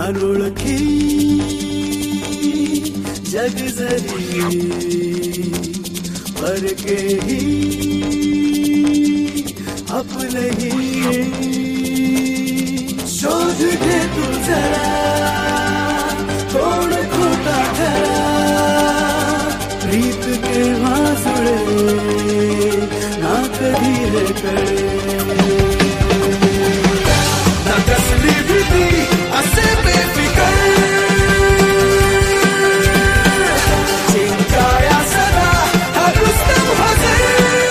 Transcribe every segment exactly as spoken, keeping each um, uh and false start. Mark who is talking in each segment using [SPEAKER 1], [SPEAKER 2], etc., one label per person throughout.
[SPEAKER 1] अनोळखी जग जरी परकेही आपलंही शोध घे तू जरा कोण खोटा खरा प्रीत केव्हा जुळे ना कधी हे कळे ना कसली भीती असे बेफिकर चिंकाया सदा हा रुस्तम हजर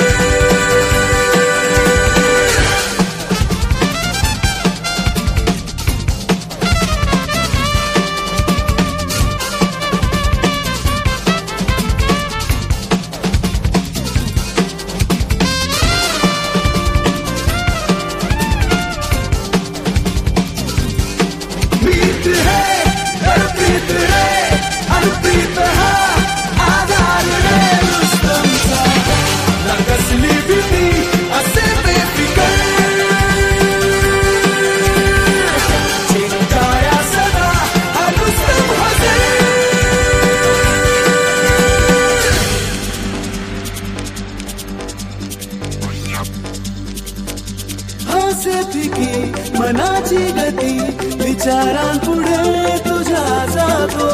[SPEAKER 1] मनाची गती विचारांपुढे तुझ्या जातो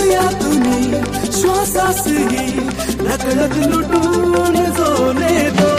[SPEAKER 1] हृदयातून श्वासासही नकळत लुटून जो नेतो